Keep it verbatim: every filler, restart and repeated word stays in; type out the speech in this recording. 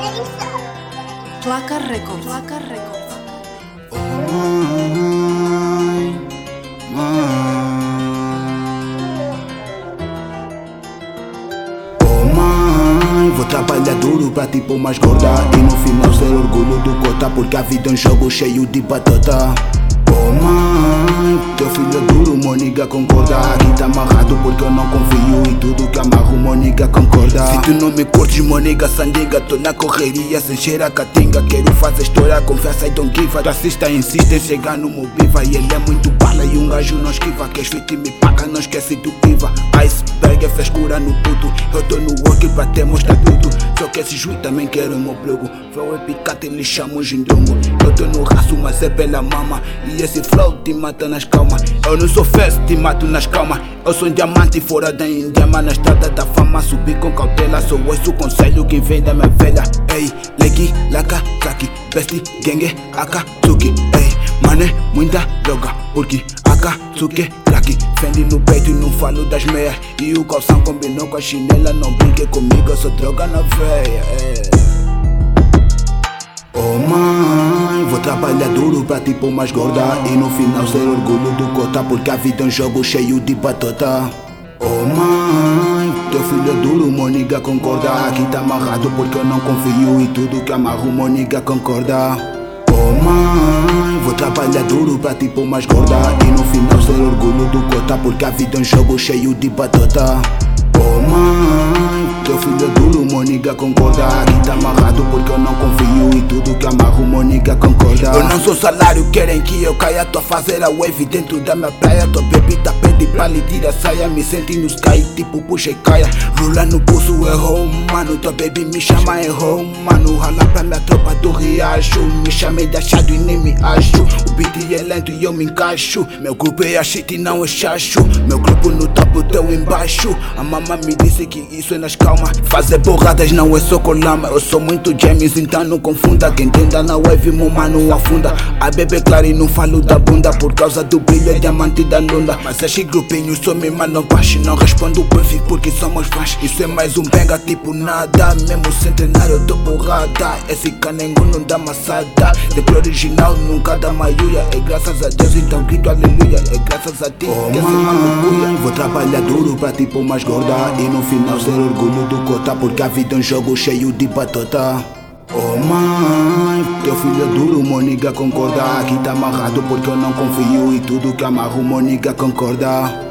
Placa Records. Placa Records. Mãe, mãe. Oh mãe, vou trabalhar duro pra te pôr mais gorda e no final ser orgulho do cota, porque a vida é um jogo cheio de batata. Oh mãe, teu filho é duro, moniga concorda. Aqui tá amarrado porque eu não confio em tudo que amarro, moniga concorda. Se tu não me curtes, moniga sandiga, tô na correria sem cheira a catinga. Quero fazer história, confiança e don't give a. Tu assista e insiste em chegar no Mobiva e ele é muito bala e um gajo não esquiva. Queres fit me paga, não esquece do I V A. Iceberg é frescura no puto, eu tô no work pra te mostrar tudo. Só que esse juiz também quero o meu blogo. Flow é picate, eles chamam gindongo. Eu tô no raço, mas é pela mama. E esse flow te mata nas calmas. Eu não sou festa, te mato nas calmas. Eu sou um diamante fora da Índia, mas na estrada da fama subi com cautela. Sou esse o conselho que vem da minha velha. Ei, legi, laka, traki, besti, genge, akatsuki. Ei, mané, muita droga, porque akatsuki, crack. Fendi no peito e não falo das meias. E o calção combinou com a chinela. Não brinque comigo, eu sou droga na veia. Ei. Oh mãe, vou trabalhar duro pra te pôr mais gorda e no final ser orgulho do cota, porque a vida é um jogo cheio de batata. Oh mãe, teu filho é duro, moniga concorda. Aqui tá amarrado porque eu não confio em tudo que amarro, moniga concorda. Oh mãe, vou trabalhar duro pra te pôr mais gorda e no final ser orgulho do cota, porque a vida é um jogo cheio de batata. Oh mãe, teu filho é duro, moniga concorda. Aqui tá amarrado porque eu não confio em tudo que amarro, moniga concorda. Eu não sou salário, querem que eu caia. Tô a fazer a wave dentro da minha praia. Tua bebida pede pra lhe tirar a saia. Me sente nos cai, tipo puxa e caia. Rula no pulso, errou, mano. Tua baby me chama, errou, mano. Rala pra minha tropa do riacho. Me chamei de achado e nem me acho. O beat é lento e eu me encaixo. Meu grupo é a shit e não é chacho. Meu grupo no topo, o teu embaixo. A mamãe me disse que isso é nas calmas. Fazer borradas não é só colama. Eu sou muito James, então não confunda. Quem tenta na wave, meu mano afunda. A bebê claro e não falo da bunda, por causa do brilho é diamante da lunda. Mas esses grupinhos só me mandam baixo. Não respondo perfil porque somos fãs. Isso é mais um benga tipo nada. Mesmo centenário eu dou porrada. Esse canengo não dá maçada. Sempre original, nunca dá maiúia. É graças a Deus, então grito aleluia. É graças a ti oh que esse mano cuia. Vou trabalhar duro pra te pôr mais gorda e no final ser orgulho do cota, porque a vida é um jogo cheio de batata. Oh mãe, teu filho é duro, moniga concorda. Aqui tá amarrado porque eu não confio em tudo que amarro, moniga concorda.